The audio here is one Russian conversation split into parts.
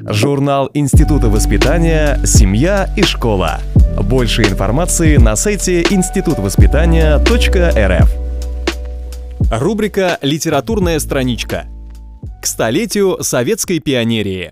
Журнал Института воспитания «Семья и школа». Больше информации на сайте institutvоспитания.рф. Рубрика «Литературная страничка». К столетию советской пионерии.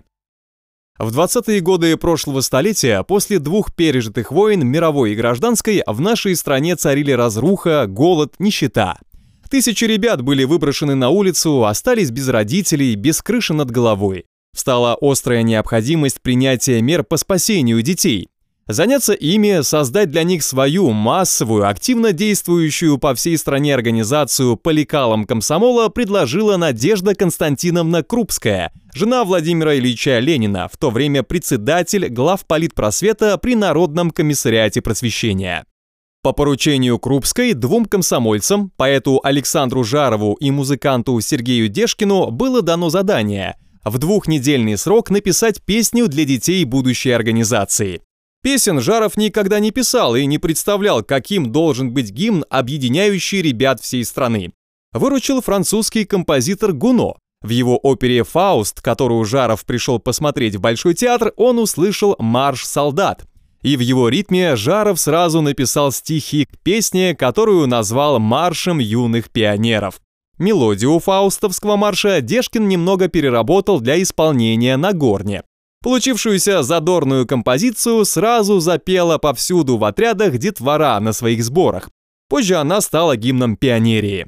В 20-е годы прошлого столетия, после двух пережитых войн, мировой и гражданской, в нашей стране царили разруха, голод, нищета. Тысячи ребят были выброшены на улицу, остались без родителей, без крыши над головой. Встала острая необходимость принятия мер по спасению детей. Заняться ими, создать для них свою массовую, активно действующую по всей стране организацию по лекалам комсомола предложила Надежда Константиновна Крупская, жена Владимира Ильича Ленина, в то время председатель главполитпросвета при Народном комиссариате просвещения. По поручению Крупской двум комсомольцам, поэту Александру Жарову и музыканту Сергею Дешкину, было дано задание в двухнедельный срок написать песню для детей будущей организации. Песен Жаров никогда не писал и не представлял, каким должен быть гимн, объединяющий ребят всей страны. Выручил французский композитор Гуно. В его опере «Фауст», которую Жаров пришел посмотреть в Большой театр, он услышал «Марш солдат». И в его ритме Жаров сразу написал стихи к песне, которую назвал «Маршем юных пионеров». Мелодию фаустовского марша Дешкин немного переработал для исполнения на горне. Получившуюся задорную композицию сразу запела повсюду в отрядах детвора на своих сборах. Позже она стала гимном пионерии.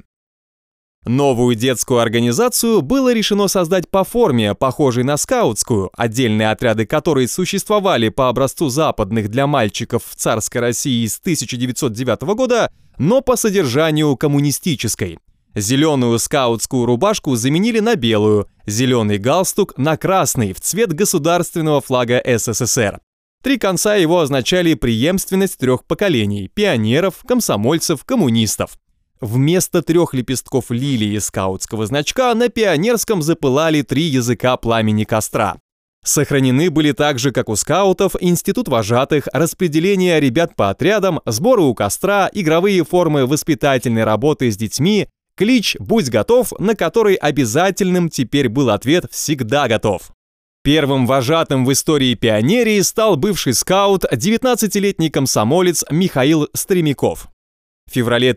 Новую детскую организацию было решено создать по форме, похожей на скаутскую, отдельные отряды которой существовали по образцу западных для мальчиков в царской России с 1909 года, но по содержанию коммунистической. Зеленую скаутскую рубашку заменили на белую, зеленый галстук на красный в цвет государственного флага СССР. Три конца его означали преемственность трех поколений – пионеров, комсомольцев, коммунистов. Вместо трех лепестков лилии скаутского значка на пионерском запылали три языка пламени костра. Сохранены были также, как у скаутов, институт вожатых, распределение ребят по отрядам, сборы у костра, игровые формы воспитательной работы с детьми, клич «Будь готов», на который обязательным теперь был ответ «Всегда готов». Первым вожатым в истории пионерии стал бывший скаут, 19-летний комсомолец Михаил Стремяков. В феврале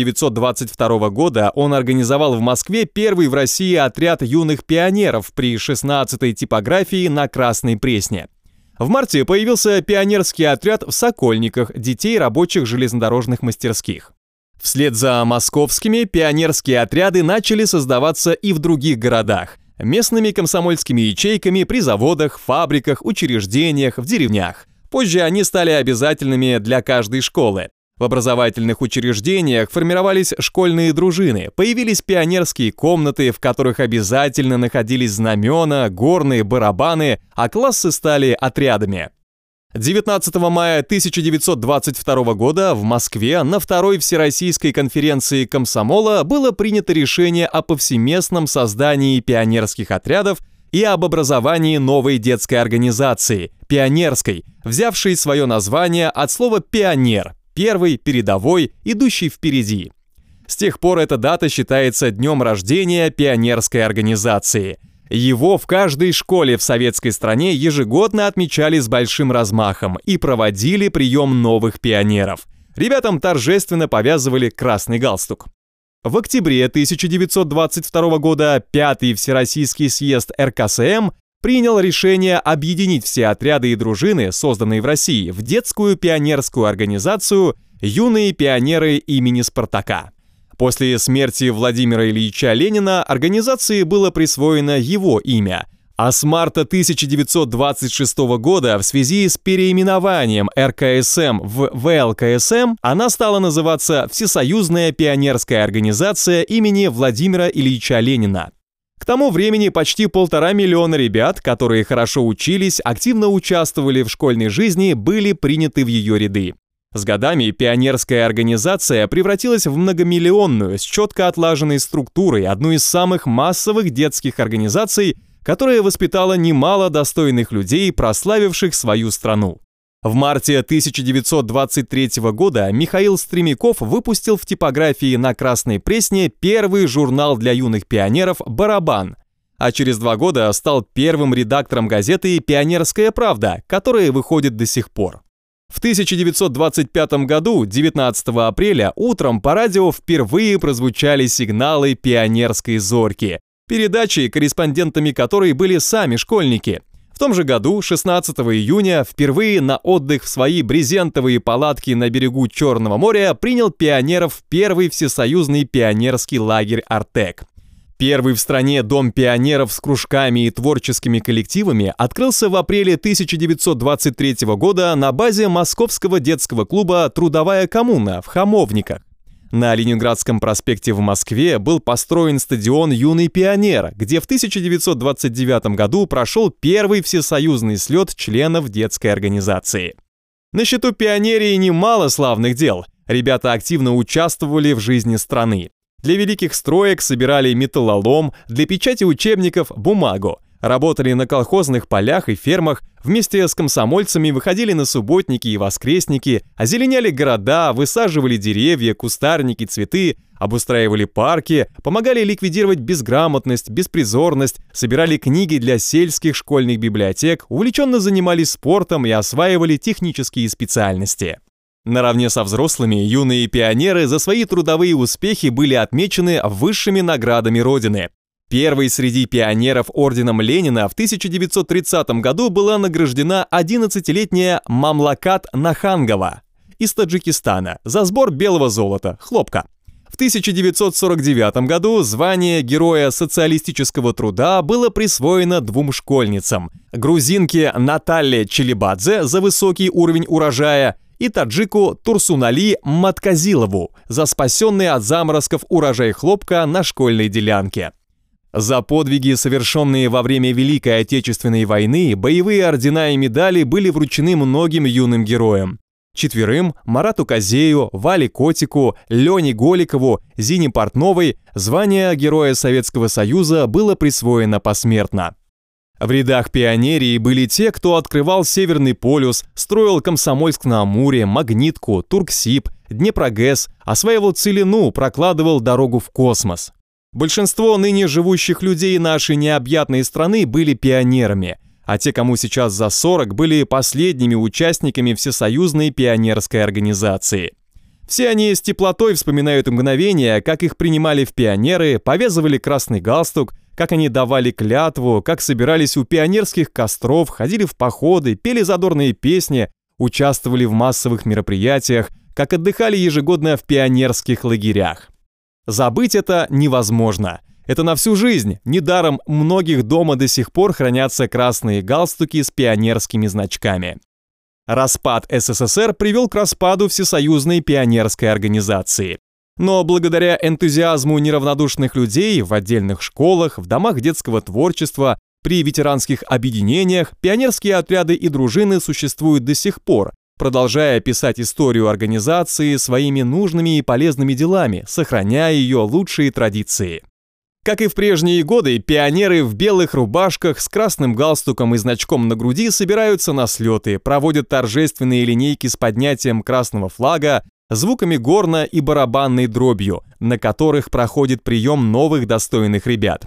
1922 года он организовал в Москве первый в России отряд юных пионеров при 16-й типографии на Красной Пресне. В марте появился пионерский отряд в Сокольниках детей рабочих железнодорожных мастерских. Вслед за московскими пионерские отряды начали создаваться и в других городах, местными комсомольскими ячейками при заводах, фабриках, учреждениях, в деревнях. Позже они стали обязательными для каждой школы. В образовательных учреждениях формировались школьные дружины, появились пионерские комнаты, в которых обязательно находились знамена, горные барабаны, а классы стали отрядами. 19 мая 1922 года в Москве на второй Всероссийской конференции комсомола было принято решение о повсеместном создании пионерских отрядов и об образовании новой детской организации – пионерской, взявшей свое название от слова «пионер» – первый, передовой, идущий впереди. С тех пор эта дата считается днем рождения пионерской организации. Его в каждой школе в советской стране ежегодно отмечали с большим размахом и проводили прием новых пионеров. Ребятам торжественно повязывали красный галстук. В октябре 1922 года Пятый Всероссийский съезд РКСМ принял решение объединить все отряды и дружины, созданные в России, в детскую пионерскую организацию «Юные пионеры имени Спартака». После смерти Владимира Ильича Ленина организации было присвоено его имя, а с марта 1926 года в связи с переименованием РКСМ в ВЛКСМ она стала называться Всесоюзная пионерская организация имени Владимира Ильича Ленина. К тому времени почти 1,5 миллиона ребят, которые хорошо учились, активно участвовали в школьной жизни, были приняты в ее ряды. С годами пионерская организация превратилась в многомиллионную, с четко отлаженной структурой, одну из самых массовых детских организаций, которая воспитала немало достойных людей, прославивших свою страну. В марте 1923 года Михаил Стремяков выпустил в типографии на Красной Пресне первый журнал для юных пионеров «Барабан». а через 2 года стал первым редактором газеты «Пионерская правда», которая выходит до сих пор. В 1925 году, 19 апреля, утром по радио впервые прозвучали сигналы «Пионерской зорьки», передачи, корреспондентами которой были сами школьники. В том же году, 16 июня, впервые на отдых в свои брезентовые палатки на берегу Черного моря принял пионеров первый всесоюзный пионерский лагерь «Артек». Первый в стране дом пионеров с кружками и творческими коллективами открылся в апреле 1923 года на базе Московского детского клуба «Трудовая коммуна» в Хамовниках. На Ленинградском проспекте в Москве был построен стадион «Юный пионер», где в 1929 году прошел первый всесоюзный слет членов детской организации. На счету пионерии немало славных дел. Ребята активно участвовали в жизни страны. Для великих строек собирали металлолом, для печати учебников – бумагу. Работали на колхозных полях и фермах, вместе с комсомольцами выходили на субботники и воскресники, озеленяли города, высаживали деревья, кустарники, цветы, обустраивали парки, помогали ликвидировать безграмотность, беспризорность, собирали книги для сельских школьных библиотек, увлеченно занимались спортом и осваивали технические специальности. Наравне со взрослыми, юные пионеры за свои трудовые успехи были отмечены высшими наградами Родины. Первой среди пионеров орденом Ленина в 1930 году была награждена 11-летняя Мамлакат Нахангова из Таджикистана за сбор белого золота, хлопка. В 1949 году звание Героя социалистического труда было присвоено 2 школьницам – грузинке Наталье Челибадзе за высокий уровень урожая и таджику Турсунали Матказилову за спасенный от заморозков урожай хлопка на школьной делянке. За подвиги, совершенные во время Великой Отечественной войны, боевые ордена и медали были вручены многим юным героям. 4 – Марату Козею, Вале Котику, Лене Голикову, Зине Портновой звание Героя Советского Союза было присвоено посмертно. В рядах пионерии были те, кто открывал Северный полюс, строил Комсомольск-на-Амуре, Магнитку, Турксиб, Днепрогэс, осваивал целину, прокладывал дорогу в космос. Большинство ныне живущих людей нашей необъятной страны были пионерами, а те, кому сейчас за 40, были последними участниками Всесоюзной пионерской организации. Все они с теплотой вспоминают мгновения, как их принимали в пионеры, повязывали красный галстук, как они давали клятву, как собирались у пионерских костров, ходили в походы, пели задорные песни, участвовали в массовых мероприятиях, как отдыхали ежегодно в пионерских лагерях. Забыть это невозможно. Это на всю жизнь. Недаром многих дома до сих пор хранятся красные галстуки с пионерскими значками. Распад СССР привел к распаду Всесоюзной пионерской организации. Но благодаря энтузиазму неравнодушных людей в отдельных школах, в домах детского творчества, при ветеранских объединениях, пионерские отряды и дружины существуют до сих пор, продолжая писать историю организации своими нужными и полезными делами, сохраняя ее лучшие традиции. Как и в прежние годы, пионеры в белых рубашках с красным галстуком и значком на груди собираются на слеты, проводят торжественные линейки с поднятием красного флага, звуками горна и барабанной дробью, на которых проходит прием новых достойных ребят.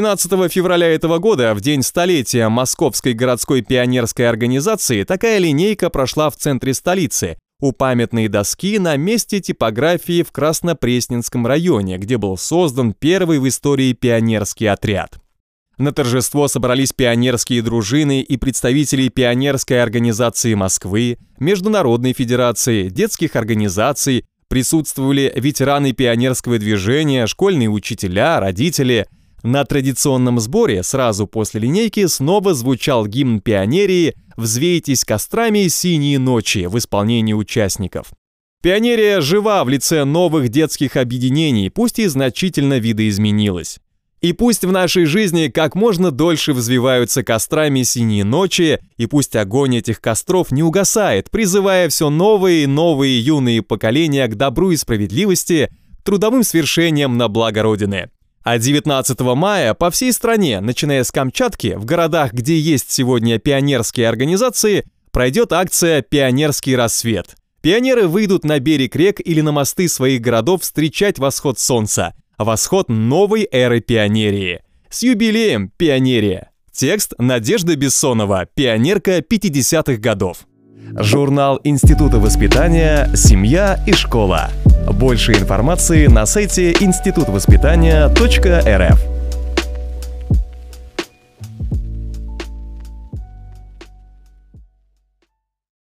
13 февраля этого года, в день столетия Московской городской пионерской организации, такая линейка прошла в центре столицы, у памятной доски на месте типографии в Краснопресненском районе, где был создан первый в истории пионерский отряд. На торжество собрались пионерские дружины и представители пионерской организации Москвы, Международной федерации, детских организаций, присутствовали ветераны пионерского движения, школьные учителя, родители. На традиционном сборе сразу после линейки снова звучал гимн пионерии «Взвейтесь кострами синие ночи» в исполнении участников. Пионерия жива в лице новых детских объединений, пусть и значительно видоизменилась. И пусть в нашей жизни как можно дольше взвиваются кострами синие ночи, и пусть огонь этих костров не угасает, призывая все новые и новые юные поколения к добру и справедливости, к трудовым свершениям на благо Родины. А 19 мая по всей стране, начиная с Камчатки, в городах, где есть сегодня пионерские организации, пройдет акция «Пионерский рассвет». Пионеры выйдут на берег рек или на мосты своих городов встречать восход солнца, восход новой эры пионерии. С юбилеем, пионерия! Текст Надежда Бессонова, пионерка 50-х годов. Журнал Института воспитания «Семья и школа». Больше информации на сайте институтвоспитания.рф.